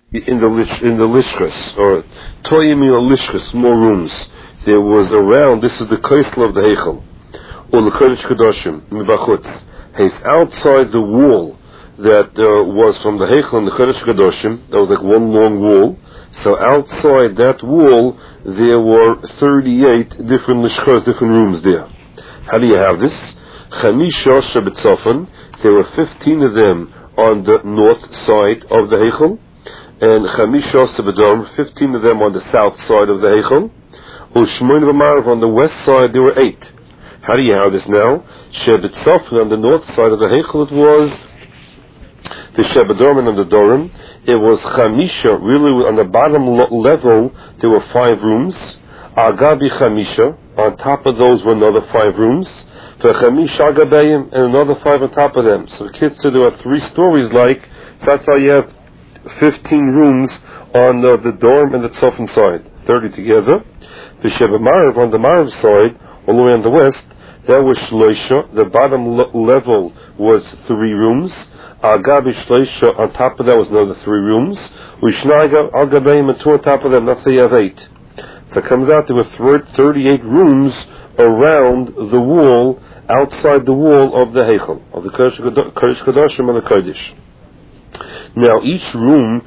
in the lishkas, or toyim in the lishkas, small rooms. There was around. This is the kaisel of the heichel, or the kodesh kadoshim mibachutz. It's outside the wall that was from the heichel and the kodesh kadoshim. That was like one long wall. So outside that wall, there were 38 different lishkas, different rooms there. How do you have this? Chamisha shebetzofan. There were 15 of them on the north side of the heichel, and Chamisha sebedom, 15 of them on the south side of the heichel. Ushmoin v'marav, on the west side there were 8. How do you have this now? Shebetzofan, on the north side of the heichel, it was the Shebedom and the Dorim. It was Chamisha, really on the bottom level there were 5 rooms. Agabi Chamisha, on top of those were another 5 rooms. For Chamisha Agabayim, and another 5 on top of them. So the kids said there were 3 stories like, so that's how you have 15 rooms on the Dorim and the Tzofan side, 30 together. The Shebemarav, on the Marav side, all the way on the west, that was Shloisha. The bottom level was 3 rooms. Agabi Shloisha, on top of that was another 3 rooms. Ushnaga Agabayim, and 2 on top of them, that's how you have 8. So it comes out there were 38 rooms around the wall, outside the wall of the heichel, of the Kodesh Kodashim and the Kodesh. Now each room,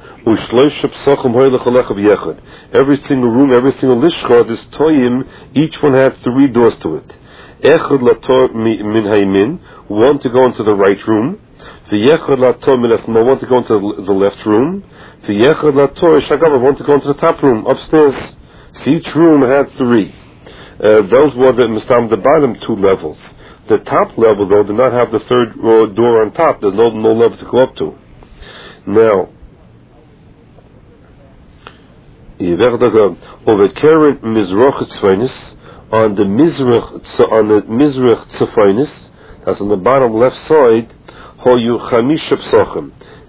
every single room, every single lishka, this toyim, each one had 3 doors to it. Echad lator min haymin, one to go into the right room. V'yechad lator min asma, one to go into the left room. V'yechad lator shagav, one to go into the top room, upstairs. So each room had 3. Those were the bottom 2 levels. The top level, though, did not have the 3rd door on top. There's no level to go up to. Now, over Karen Mizrach Tzfainis, on the Mizrach Tzfainis, that's on the bottom left side, Hoyu Chamisha Psachim.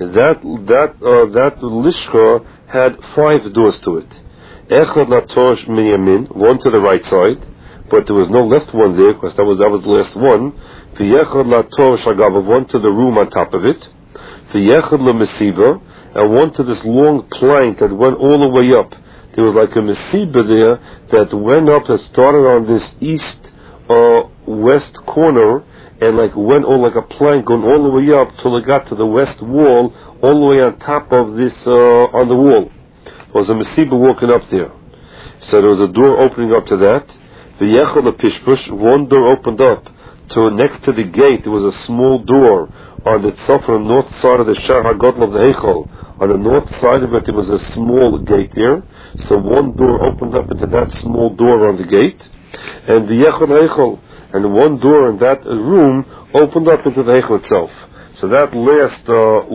That lishka had 5 doors to it. Echad latosh min yamin, one to the right side, but there was no left one there because that was the last one. V'yechad latosh agav, one to the room on top of it. V'yechad lemesiba, and one to this long plank that went all the way up. There was like a mesiba there that went up and started on this east west corner and like went all like a plank going all the way up till it got to the west wall, all the way on top of this on the wall. There was a mesiba walking up there. So there was a door opening up to that. The Yechol Pishpush, one door opened up to next to the gate. There was a small door on the tzaf on the north side of the Shar HaGodl of the Heichel. On the north side of it, there was a small gate there. So one door opened up into that small door on the gate. And the Yechol Heichel, and one door in that room opened up into the Heichel itself. So that last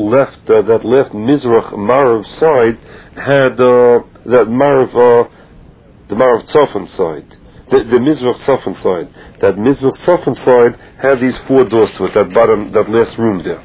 Mizrach Marav side had that Marav, the Marav Tzofan side, the Mizrach Tzofan side. That Mizrach Tzofan side had these 4 doors to it. That last room there.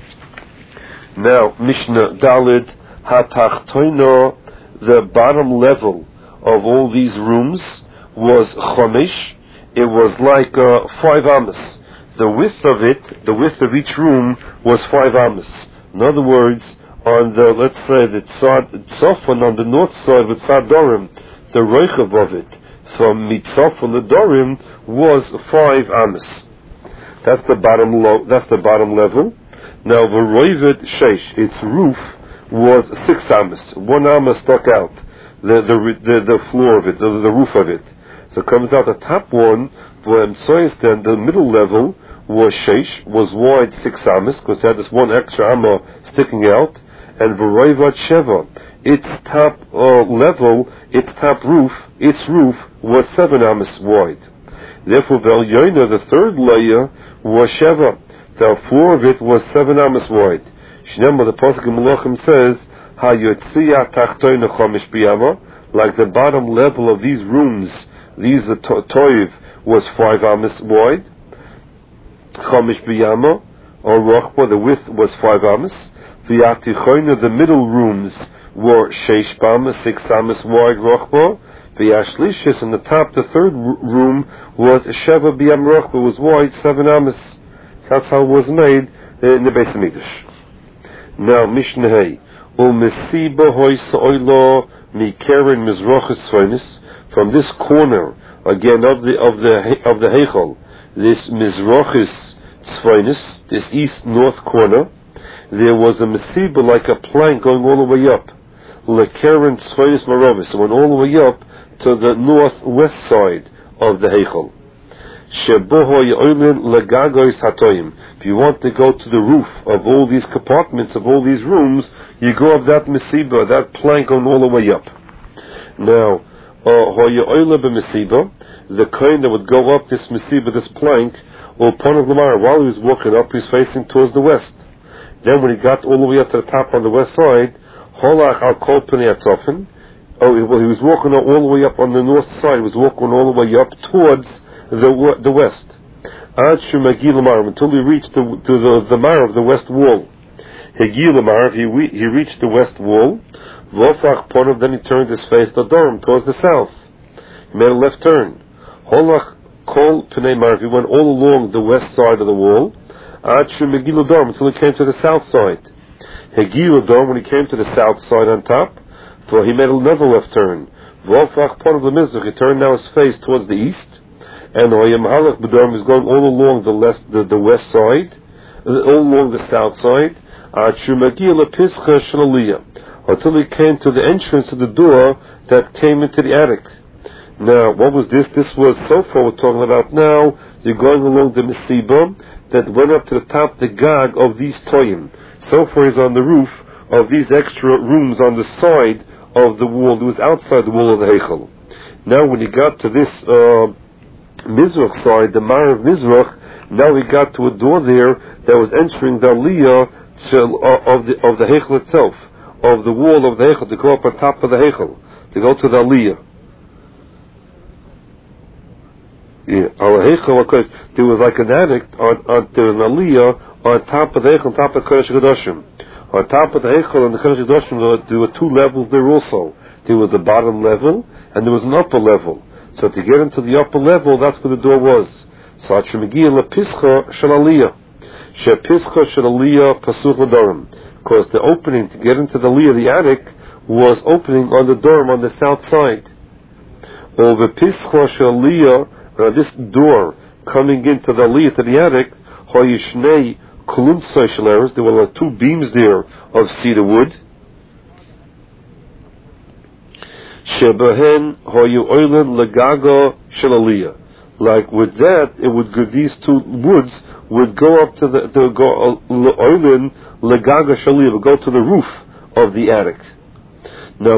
Now Mishnah Dalid Hatachtoino, the bottom level of all these rooms was Chomesh. It was like 5 amas. The width of each room was 5 amas. In other words, on the, let's say, the Tzofan on the north side with Dorim, the Reichav of it, from Mitzofan the Dorim, was 5 amas. That's the bottom level. Now, the Roivet Sheish, its roof, was 6 amas. 1 amas stuck out, the floor of it, the roof of it. So it comes out the top one, the middle level was Sheish, was wide 6 amas, because it had this 1 extra amma sticking out, and V'roivat Sheva, its top level, its top roof, its roof was 7 amas wide. Therefore, V'elyoina, the 3rd layer, was Sheva. The floor of it was 7 amas wide. Shnema, the Pasuk in Malachim says, HaYotzia Tachtoina Chomesh B'yama, like the bottom level of these rooms, these toiv was 5 amas wide. Chomesh B'yama, or Rochba, the width was 5 amas. V'yatichoina, the middle rooms were Sheish B'amas, 6 amas wide Rochba. V'yashlishis, in the top, the 3rd room was Sheva B'yam Rochba, was wide 7 amas. That's how it was made in the Beis Hamikdash. Now Mishnah Hay, Umesiba hoisa oilo mikeren mizrochis tzvainis. From this corner again of the heichal, this mizrochis tzvainis, this east-north corner, there was a mesiba like a plank going all the way up. Lekeren tzvainis marovis. It went all the way up to the northwest side of the heichal. If you want to go to the roof of all these compartments, of all these rooms, you go up that mesiba, that plank going all the way up. Now, the kohen that would go up this mesiba, this plank, while he was walking up, he was facing towards the west. Then when he got all the way up to the top on the west side, he was walking all the way up on the north side, he was walking all the way up towards the west, until he reached the mar of the west wall. He reached the west wall. Then he turned his face to Durham towards the south. He made a left turn. He went all along the west side of the wall until he came to the south side. When he came to the south side on top, he made another left turn. He turned now his face towards the east. And Oyam is going all along the west side, all along the south side, until he came to the entrance of the door that came into the attic. Now, what was this? This was so far we're talking about now. You're going along the mesiba that went up to the top, the gag of these toyim. So far he's on the roof of these extra rooms on the side of the wall. It was outside the wall of the heichal. Now, when he got to this Mizrach side, the Mar of Mizrach, now we got to a door there that was entering the aliyah of the heichal itself, of the wall of the heichal, to go up on top of the heichal, to go to the aliyah. There was like an attic, there was an aliyah on top of the heichal, on top of Kodesh HaKadoshim. On top of the heichal and the Kodesh HaKadoshim, there were two levels there also. There was a bottom level and there was an upper level. So to get into the upper level, that's where the door was. So because the opening to get into the aliyah, the attic, was opening on the dorm on the south side. This door coming into the aliyah to the attic, there were like two beams there of cedar wood. Like with that, it would go, these two woods would go up to the would go to the roof of the attic. Now,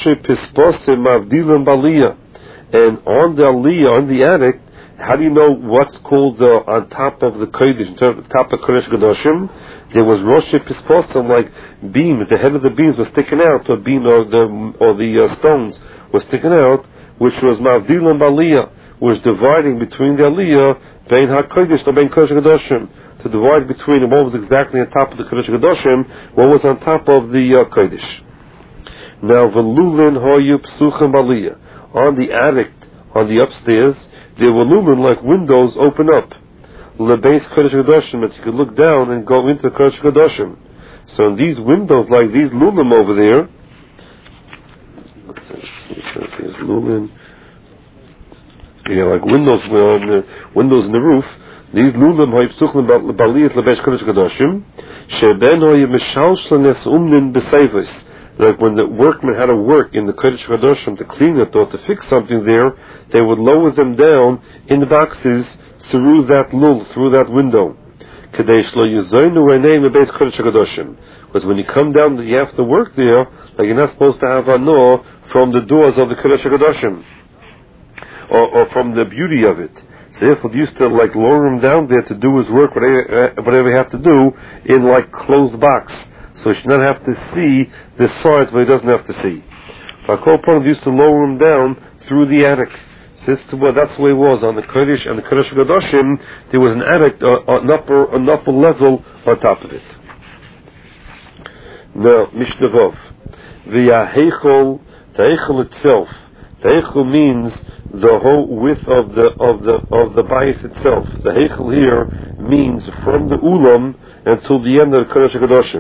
and on the aliyah, on the attic, how do you know what's called on top of the kodesh, top of Kodesh Gadoshim? There was Rosh Pisposim, like beams. The head of the beams was sticking out, or the stones were sticking out, which was Mavdilam Baliyah, was dividing between the aliyah, Bein HaKodesh, or Bein Kodesh Gadoshim, to divide between what was exactly on top of the Kodesh Gadoshim, what was on top of the Kodesh. Now, Velulin Hoyu Psuchim Baliyah. On the attic, on the upstairs, there were lumen like windows open up. Lebeis Kodesh Gadoshim, that you could look down and go into Kodesh Gadoshim. So in these windows, like these lumen over there, there's lumen, like windows windows in the roof. These lumen hoypsuchlim baliyat lebeis Kodesh Gadoshim, sheben hoyemeshalshlenes besevis. Like when the workmen had to work in the Kodesh HaKadoshim to clean it or to fix something there, they would lower them down in the boxes through that lul, through that window. Because when you come down, you have to work there, like you're not supposed to have anor from the doors of the Kodesh HaKadoshim, or from the beauty of it. So therefore, they used to like lower him down there to do his work, whatever he had to do, in like closed box. So he should not have to see the sides, but he doesn't have to see. Fakol used to lower him down through the attic. So that's the way it was on the Kodesh and the Kodesh Gadoshim. There was an attic, an upper level on top of it. Now, Mishnah Vov, the heichal itself. The heichal means the whole width of the bias itself. The heichal here means from the ulam until the end of the Kodesh Gadoshim.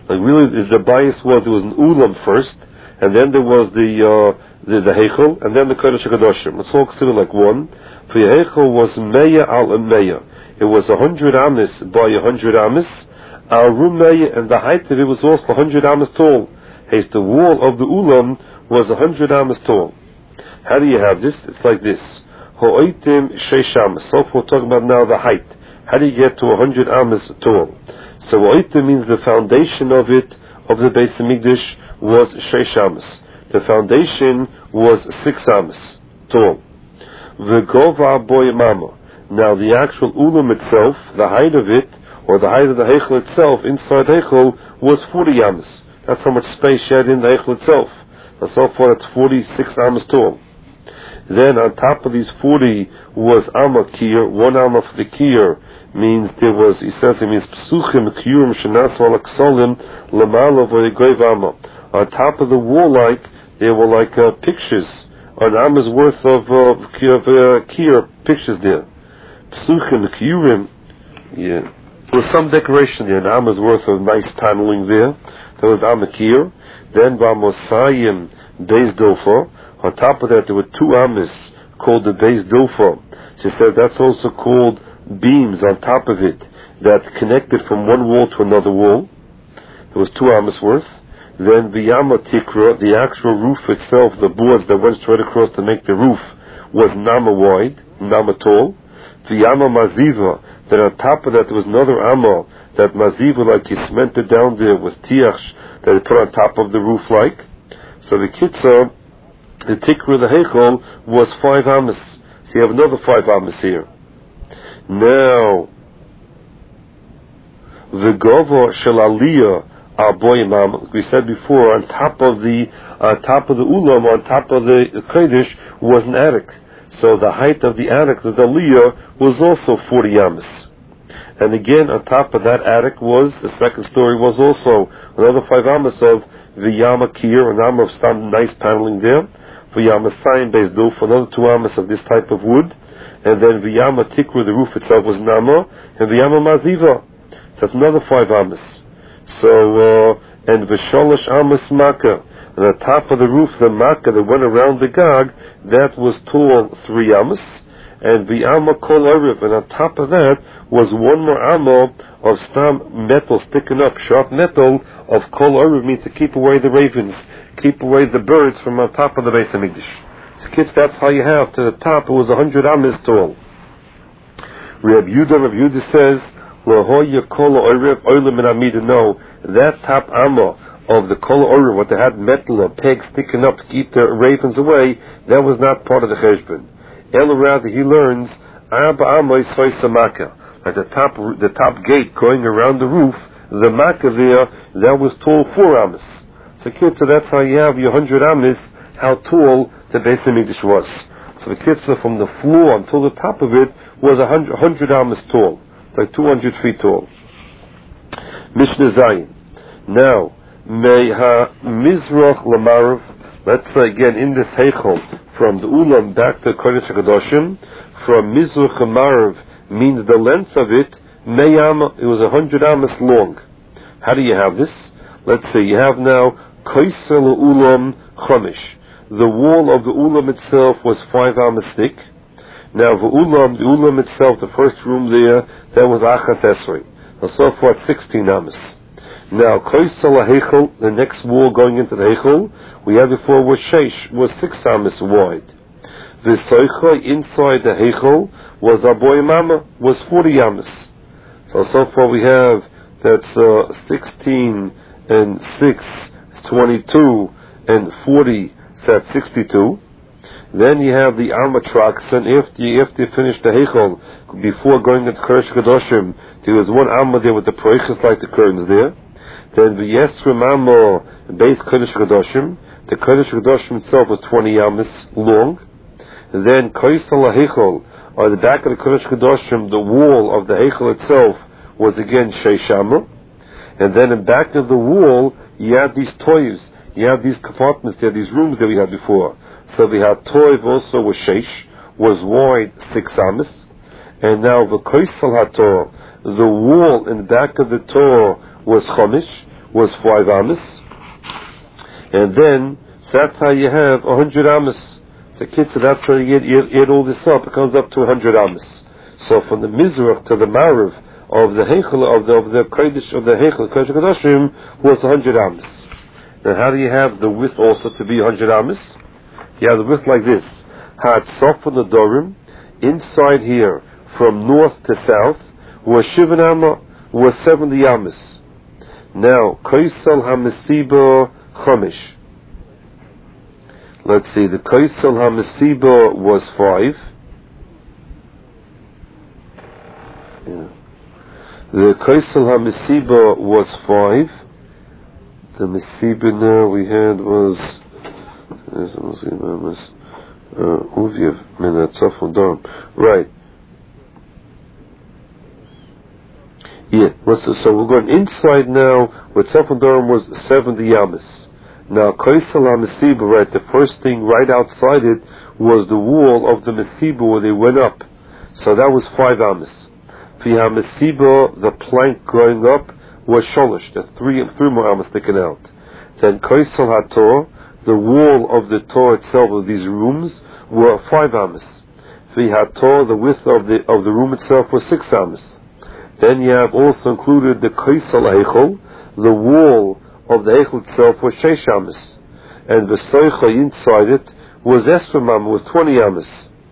Like really, the bias was there was an ulam first, and then there was the heichel, and then the kodesh hakadoshim. It's all considered like one. For the heichel was meya al meya. It was 100 amis by 100 amis. Al rumeya, and the height of it was also 100 amis tall. Hey, the wall of the ulam was 100 amis tall. How do you have this? It's like this. Ho'oitim sheish amis. So we're talking about now the height. How do you get to 100 amis tall? So ho'oitim means the foundation of it, of the Beis Hamikdash, was sheish amis. The foundation was 6 amis tall. V'gova boy mama. Now the actual ulam itself, the height of it, or the height of the heichel itself, inside heichel, was 40 amis. That's how much space you had in the heichel itself. And so far it's 46 amis tall. Then on top of these 40 was amma kir. 1 amma for the kir means there was, he says it means psuchim kiurim shenasu al aksolim lamala v'yegoiv amma. On top of the wall, like there were like pictures, an amma's worth of kir pictures there. Psuchim kiurim, yeah. There was some decoration there, an amma's worth of nice paneling there. There was amma kir. Then v'amosayim beis dofa. On top of that, there were 2 amis called the Beis Dilfa. She said that's also called beams on top of it that connected from one wall to another wall. There was 2 amis worth. Then the Yama Tikra, the actual roof itself, the boards that went straight across to make the roof, was Nama wide, Nama tall. The Yama Maziva, then on top of that there was another Amma, that Maziva like he cemented down there with Tiach that he put on top of the roof like. So the Kitzah, the tikra, the heichel, was 5 amis. So you have another 5 amis here. Now, the gova shel aliyah al we said before, on top of the ulam, on top of the kodesh, was an attic. So the height of the attic, the aliyah, was also 40 amis. And again, on top of that attic was, the second story was also another 5 amis of the yama kir, an amma of some nice paneling there. V'yama sign beis dofa, another 2 amas of this type of wood, and then v'yama tikra, the roof itself was nama, and v'yama maziva, so that's another 5 amas. So and v'sholosh amas makkah, and on top of the roof, the makkah that went around the gag, that was tall 3 amas, and v'yama kol ariv, and on top of that was 1 more amma of stam metal sticking up, sharp metal of kol ariv, means to keep away the ravens, keep away the birds from on top of the Beis Hamikdash. So kids, that's how you have to the top. It was 100 amas tall. Reb Yudah says, "Lahoya kol oriv oilam min amida." No, that top amma of the kol oriv, what they had metal or pegs sticking up to keep the ravens away, that was not part of the cheshbon. Ela rather he learns arba amos soisamaka, like the top gate going around the roof, the makkah there, that was tall 4 amas. So kids, so that's how you have your 100 amis, how tall the Beis Hamikdash was. So the kids, from the floor until the top of it was 100 amis tall, like 200 feet tall. Mishnah Zayin. Now, Meha Mizrach Lamarav, let's say again in this heichel, from the Ulam back to Kodesh HaKadoshim, from Mizrach Lamarav means the length of it, Meyama, it was 100 amis long. How do you have this? Let's say you have now Koisel Ulam Chomish. The wall of the Ulam itself was 5 amas thick. Now the Ulam itself, the first room there, that was Achas Esrei. And so forth, 16 amas. Now Koisel Heichel, the next wall going into the Heichel, we had before was Sheish, was 6 amas wide. The Soicha inside the Heichel was Aboy Mama, was 40 amas. So far we have, that's 16 and 6 is 22, and 40 is at 62. Then you have the Armatrax, and after you finish the Heichel, before going into Kodesh HaKadoshim, there was 1 Amma there with the Proiches like the curtains there. Then the Yesrim Amma base Kodesh HaKadoshim, the Kodesh HaKadoshim itself was 20 Amas long. And then Koisel HaHeichel, on the back of the Kodesh HaKadoshim, the wall of the Heichel itself was again Sheish Amma. And then in back of the wall, you have these toys, you have these compartments there, these rooms that we had before. So we had toy also was Sheish, was wide 6 amas. And now the Koisel HaTor, the wall in the back of the Torah was Chomish, was 5 amas. And then, so that's how you have 100 amas. So kitzur, that's how you add all this up, it comes up to 100 amas. So from the Mizrach to the Marav of the Heichel, of the Kodesh, of the Heichel, Kodesh HaKadoshim, was 100 amas. Now how do you have the width also to be 100 amas? You have the width like this. Ha'atzaf on the Dorim, inside here, from north to south, was Shivan Amma, was 70 amas. Now, Kaisal HaMesiba Chomish. Let's see, the Kaisal HaMesiba was 5. Yeah. The Kaisal HaMesiba was 5. The Mesiba now we had was Uvyev Minatzaf Darim. Right. Yeah. So we're going inside now. What Tzaf Darim was 70 yamas. Now Kaisal HaMesiba, right? The first thing right outside it was the wall of the Mesiba where they went up. So that was 5 yamas. Fi HaMesiba, the plank going up, was sholish. That's three more amas sticking out. Then Kaisal HaTorah, the wall of the Torah itself, of these rooms, were 5 amas. Fi HaTorah, the width of the room itself was 6 amas. Then you have also included the Kaisal Heichel, the wall of the Heichel itself was 6 amas. And the Soicha inside it was Esrim amas, was 20 amas.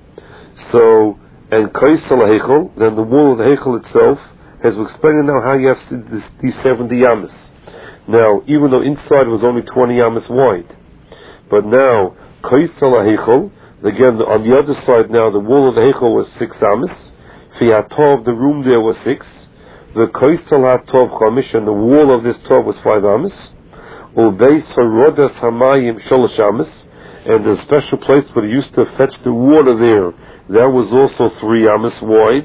So, and Kaisal Heichel, then the wall of the Heichel itself, as we're explaining now how you have these 70 amas. Now, even though inside was only 20 amas wide, but now, Kaisal Heichel, again, on the other side now, the wall of the Heichel was 6 amas, Fiatov, the room there was 6, the Kaisal HaTov Chamish, and the wall of this Tov was 5 amas, Ubeis HaRodas Hamayim Sholosh amas, and the special place where they used to fetch the water there, that was also 3 amas wide.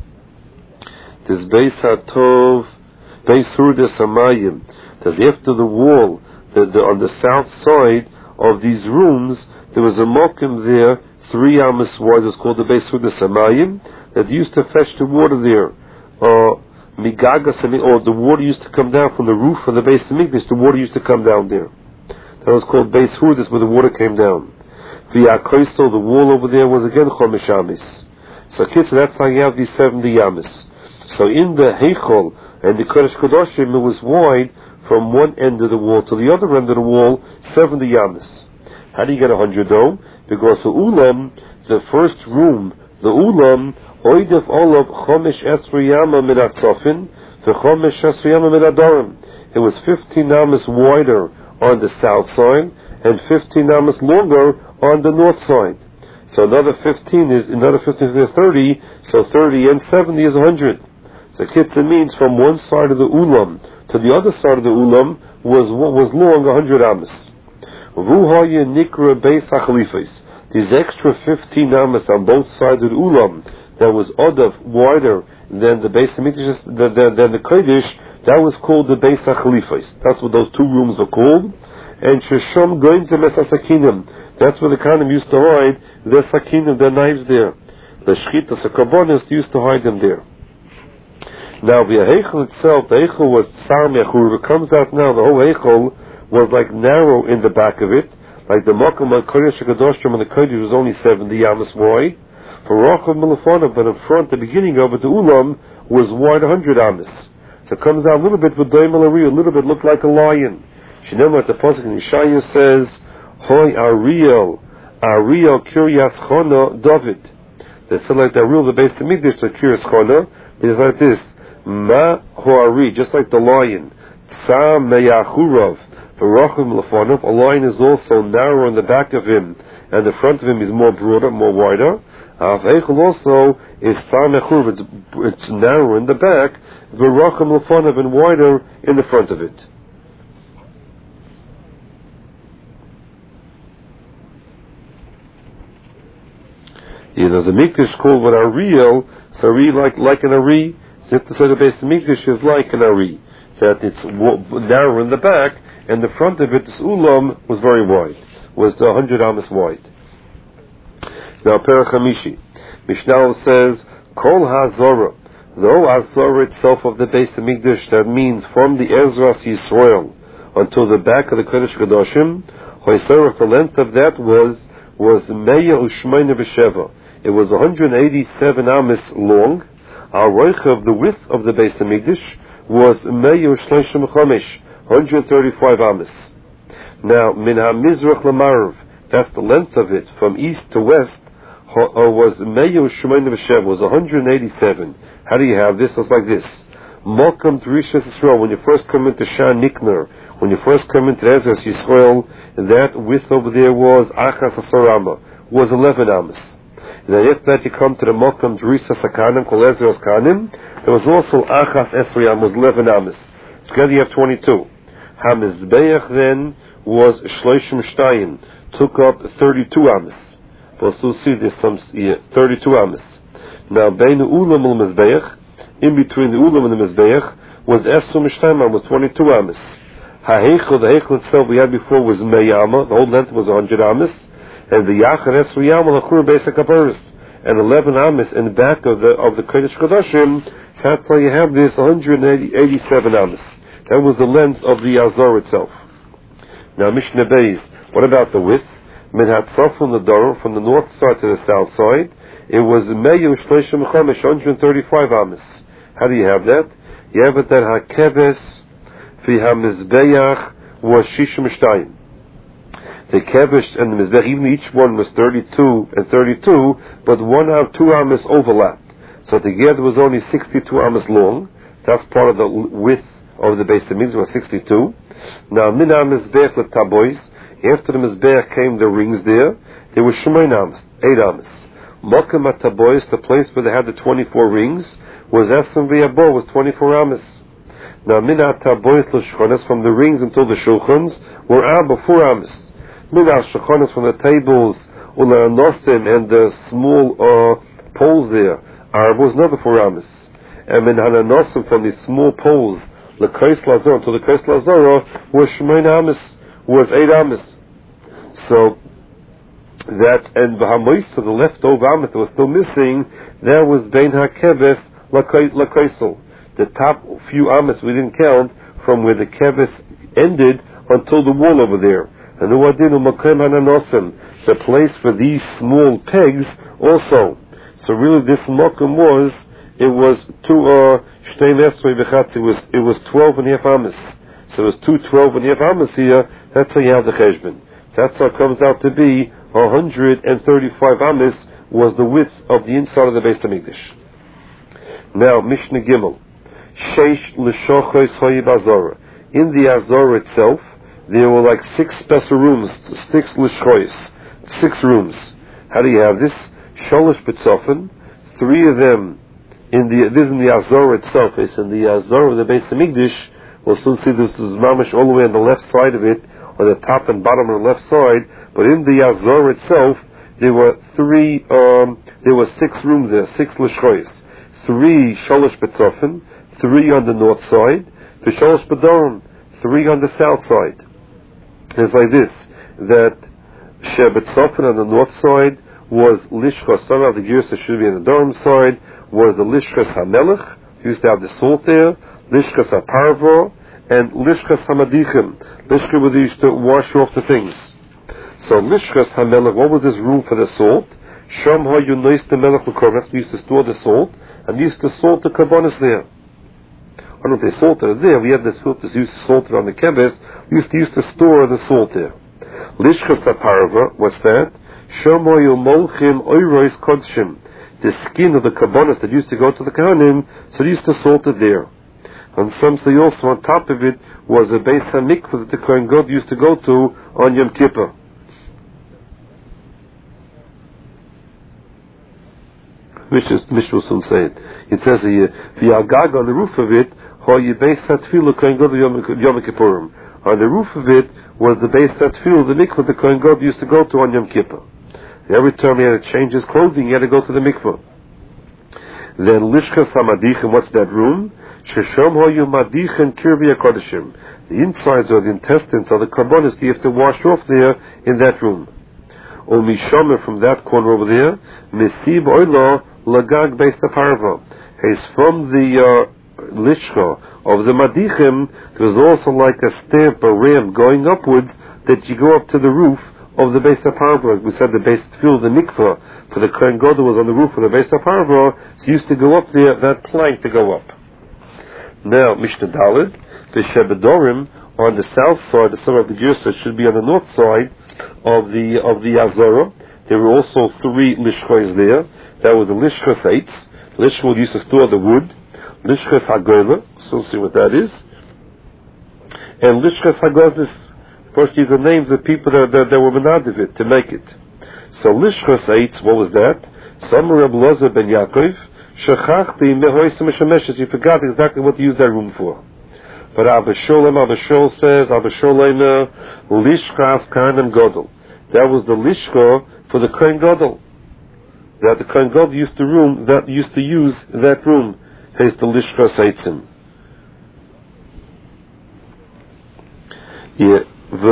This Beis HaTov, Beis HaRodas Hamayim, that after the wall, on the south side of these rooms, there was a mokim there, 3 amas wide, it's called the Beis HaRodas Hamayim, that used to fetch the water there. Migagas, or the water used to come down from the roof of the Beis HaMikdash, the water used to come down there. That was called Beis HaRodas, where the water came down. Via Koisel, the wall over there was again Chomish amis. So kitzur, that's how you have these 70 yamas. So in the Heichel and the Kodesh Kodoshim, it was wide from one end of the wall to the other end of the wall, 70 yamas. How do you get 100 though? Because the Ulam, the first room, the Ulam, Oidef Olav Chomish Esriyama Minatzofin, the Chomish Esriyama Minadorim. It was 15 amas wider on the south side and 15 amas longer on the north side. So another 15 is 30, so 30 and 70 is 100. So kitzur means from one side of the Ulam to the other side of the Ulam was long 100 amas. Vuhaya Nikra Beis HaChalifos. These extra 15 amas on both sides of the Ulam that was Odav wider than the Beis HaMikdash, than the Kodesh, that was called the Beis HaChalifos. That's what those 2 rooms were called. And Shesham Goin Zemes HaSakinim. That's where the Kanim used to hide their sakinim, their knives there. The Shchitas, the Karbonis used to hide them there. Now the Heichel itself, the Heichel was Tsar Mechur. It comes out now, the whole Heichel was like narrow in the back of it. Like the Mokum and Kodesh HaKadoshim and the Kodesh was only 70 yamas wide. For Rochav Melafonov, but in front, the beginning of it, the Ulam was wide 100 amas. So it comes out a little bit with Doimel Ari, a little bit looked like a lion. Shinema, the Pasuk in Yeshaya says, Hoi Ariel Kiryas Chona David. They said like the Ariel, the Beis HaMikdash, the Kiryas Chona, it's like this, Ma Hoari, just like the lion, Tsa Meyachurav, V'Rochav Melafonov, a lion is also narrow in the back of him, and the front of him is more broader, more wider. Heichel also is Tsa Mechurav, it's narrow in the back, V'Rochav Melafonov, and wider in the front of it. You know, the Mikdash called what Ariel, so Ari like an Ari, so if the Beis HaMikdash is like an Ari, that it's narrow in the back, and the front of it, this Ulam, was very wide, was 100 amas wide. Now, Perach Hamishi, Mishnah says, Kol HaZorah, Though Azor itself of the Beis Hamikdash, that means from the Ezras Yisrael until the back of the Kodesh Kedoshim, the length of that was Meya Ushmeina B'Sheva. It was 187 amis long. Our roicha of the width of the Beis Hamikdash was Meya Ushleishim Chomesh, 135 amis. Now, Min HaMizrach L'Marav, that's the length of it, from east to west, was Meya Ushmeina B'Sheva, was 187. How do you have this? It's like this. Malkam Drishas Yisrael, when you first come into Shan Nikner, when you first come into Ezras Yisrael, that width over there was Achas Asarama, was 11 amas. And then after that you come to the Malkam Drishas Akanim, called Ezras Kanim, there was also Achas Esrayam, was 11 amas. Together you have 22. HaMizbeach then was Shloshim Shtayim, took up 32 amas. We'll still see this, 32 amas. Now, Beinu Ulam al-Mizbeach, in between the Ulam and the Mizbeach, was Esum Mishtayim, was 22 amas. HaHeichel, the Heichel itself we had before was Meyama, the whole length was 100 amas, and the Yachar Esru Yama, the Chur Basic Kaparis, and 11 amas in the back of the Kodesh Kodashim. That's why you have this 187 amas. That was the length of the Azor itself. Now, Mishnah Beis, what about the width? Min Hatzaf from the Doron, from the north side to the south side, it was Meyu Shloshim Chomesh, 135 amas. How do you have that? You have it that HaKeves Fi HaMizbeach was Shishim Shtayim. The Kevesh and the Mizbeach, even each one was 32 and 32, but 2 amas overlapped. So together was only 62 amas long. That's part of the width of the Beis Hamikdash, was 62. Now, Min HaMizbeach L'Tabois, after the Mizbeach came the rings there was Shemein amas, 8 amas. Mokem HaTabois, the place where they had the 24 rings, was Esem V'Yabo, was 24 amas. Now, Min HaTabois L'Shchonas, from the rings until the Shulchans, were Abba, 4 amas. Min HaShchonas, from the tables, U'La'anosim, and the small poles there, Arba was another 4 amas. And Min HaNanosim, from the small poles, L'Kais Lazor, until the Kais Lazor, was Shemein amas, was 8 amas. So, that, and the Hamois, the leftover amas that was still missing, that was Bein HaKeves L'Kaisel. The top few amas we didn't count from where the keves ended until the wall over there. And the Wadinu Makem Hananosim, the place for these small pegs also. So really this Makem was 12 and a half amas. So it was 12 and a half amas here. That's how you have the cheshbon. That's how it comes out to be 135 amas was the width of the inside of the Beis Hamikdash. Now Mishnah Gimel. Sheish l'shochos hoyib azora. In the Azor itself, there were like 6 special rooms, 6 l'shochos, 6 rooms. How do you have this? Sholosh b'tzofen, 3 of them this is in the Azor itself. It's in the Azor of the Beis Hamikdash. We'll soon see this is mamish all the way on the left side of it, on the top and bottom of the left side. But in the Azor itself, there were 6 rooms there, 6 l'shochos. 3 sholosh b'tzofen, 3 on the north side, the sholosh b'doron, 3 on the south side. It's like this, that Shebetzofen on the north side was Lishchas, some of the gears that should be on the Doron side, was the Lishchas HaMelech, used to have the salt there, Lishchas HaParvo, and Lishchas HaMadichim. Lishchas was used to wash off the things. So Lishchas HaMelech, what was this room for the salt? Shom HaYunois the Melech L'Korban, we used to store the salt, and we used to salt the Karbonis there. I don't know if they salted it there. We had this salt that used to salt it on the keves. We used to store the salt there. Lishchas HaParva, what's that? Shomoyu Molchim Oirois Kodshim. The skin of the Karbonis that used to go to the Kohanim, so they used to salt it there. And some say also on top of it was a Beis HaMikvah that the Kohen God used to go to on Yom Kippur. Mishnah will soon say it. It says here, the Agag on the roof of it, on the roof of it was the Beis Hatfil, the mikvah the Kohen God used to go to on Yom Kippur. Every time he had to change his clothing, he had to go to the mikvah. Then Lishkas HaMadichim, what's that room? Sheshom Hoyu Madichin Kirvi HaKodeshim. The insides or the intestines or the carbonis you have to wash off there in that room. Or Mishomer, from that corner over there, Mesib Oilo Lagag Beis HaParva. is from the lishka of the Madichim. There's also like a stamp, a ramp going upwards that you go up to the roof of the Beis HaParva. As we said, the Beis Tefillah, the mikvah for the Kohen Gadol was on the roof of the Beis HaParva, so you used to go up there, that plank to go up. Now, Mishnah Daled, the Shebedorim, on the south side, the side of the Girsa should be on the north side of the Azara. There were also 3 lishkos there. That was the lishkos 8. Lishkos used to store the wood. Lishkos Hagola, so we'll see what that is. And Lishkos Hagozis, first these are names of people that were menadivit to make it. So Lishkos 8, what was that? Some Reb Lozer ben Yaakov, Shechachti mehoisim meshameshes, you forgot exactly what to use that room for. But Abba Shol says, Lishkas Kahanim Gadol. That was the Lishka for the Kohen Gadol. That the Kohen Gadol used to use that room. He's the Lishkas Eitzim. Yeah,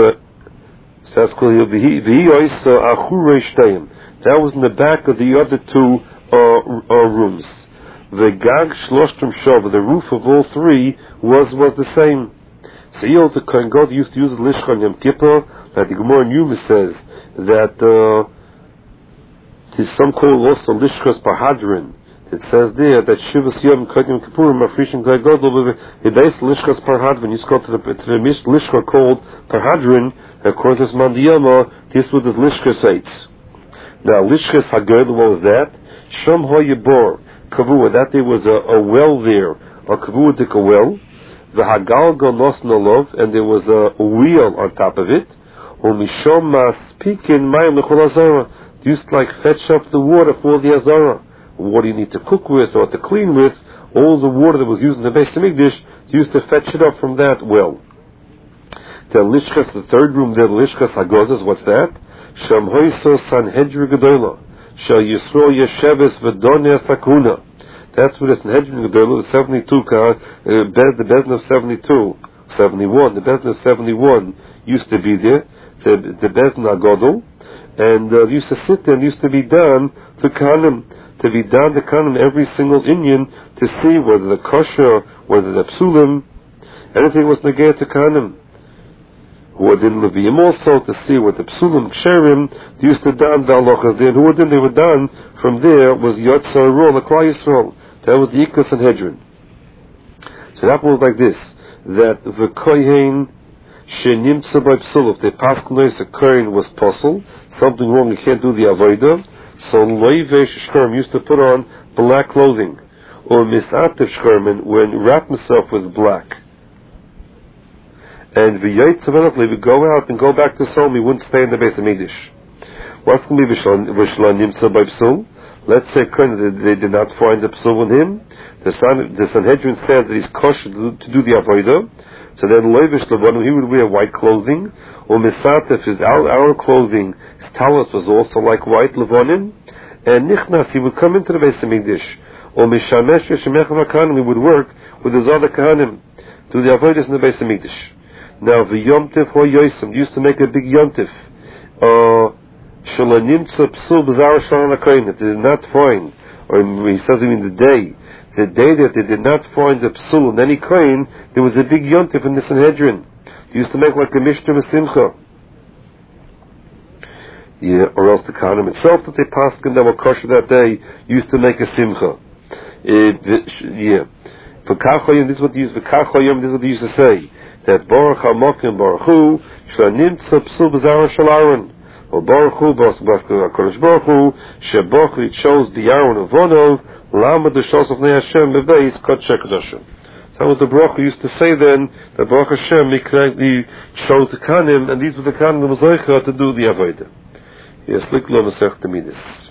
that was in the back of the other 2 rooms. The Gag Shloshtem Shov, the roof of all 3 was the same. So he also, Kohen Gadol used to use the Lishka on Yom Kippur, that the Gemara in Yuma says that there's some called also Lishkas Parhadrin. It says there that Shivas Yom Kodim Kippurim Mafrishim Kohen Gadol, the base Lishkas Parhadrin, you go to the Lishka called Parhadrin, according to Mandiyama, this was the Lishkas 8. Now, Lishkas Hagadol, what was that? Shom Hoyebor. Kavua, that there was a well there, a kavua dik a well, the hagalgal nosnolov, and there was a wheel on top of it. Umishom maspikin mayim lechol azara. Used to like fetch up the water for the azara. What do you need to cook with or to clean with? All the water that was used in the Beis Hamikdash used to fetch it up from that well. The lishkas, the 3rd room, the lishkas hagozes. What's that? Sham hoiso sanhedri gedola. Shall Yisrael Yesheves V'Donia Sakuna. That's what it's in Hedron Gedolah, the 72 car, the Bezin of 71. The Bezin of 71 used to be there, the Bezin Agodol, and used to sit there and used to be done to Kahanim, the Kahanim every single Indian to see whether the kosher, whether the psulim, anything was negayah to Kahanim. Who were in Levium also to see what the psulim ksherim they used to don the halachas there. And who they were done from there was Yotzar Rol, the Klal Yisrael. That was the Ikos and Hedron. So that was like this: that the kohen shenimtza by psul, if the paschanos a kohen was puzzle, something wrong, he can't do the avodah. So loive shkarim used to put on black clothing, or misatev shkarim when wrap himself with black. And v'yaytzav would go out and go back to his home. He wouldn't stay in the Beis Hamikdash. What's going to be v'shlan nimtza by psul? Let's say they did not find the psul with him. The Sanhedrin said that he's kosher to do the avodah. So then loivish levanim, he would wear white clothing. Or misatef, his our clothing, his talis was also like white levanim. And nichnas, he would come into the Beis Hamikdash. Or mishamesh yeshemech v'kahanim, he would work with his other kahanim, do the avodas in the Beis Hamikdash. Now, the yomtiv ho yosim used to make a big yomtiv. Shalonimtza psul b'zar shalon hakoyin, that they did not find, or he says in the day that they did not find the psul in any koyin, there was a big yomtiv in the Sanhedrin. They used to make like a mishta v'simcha. Yeah, or else the kahanim itself that they paskin that were kosher that day used to make a simcha. Yeah. V'kachoyim, this is what they used. V'kachoyim, this is what they used to say. That Baruch HaMokim Baruch Hu Shlanimtza Psul B'Zara Shel Aaron, or Baruch Hu HaKadosh Baruch Hu Sheboch He chose the Aaron of Vonov Lama D'Shos of Nei Hashem Bebeis Kodshei Kadoshim. That was the Baruch Hu used to say then that Baruch Hashem He chose the Kahanim, and these were the Kahanim that was Zoicha to do the Avodah. Yes, Liklo Masech Temidis.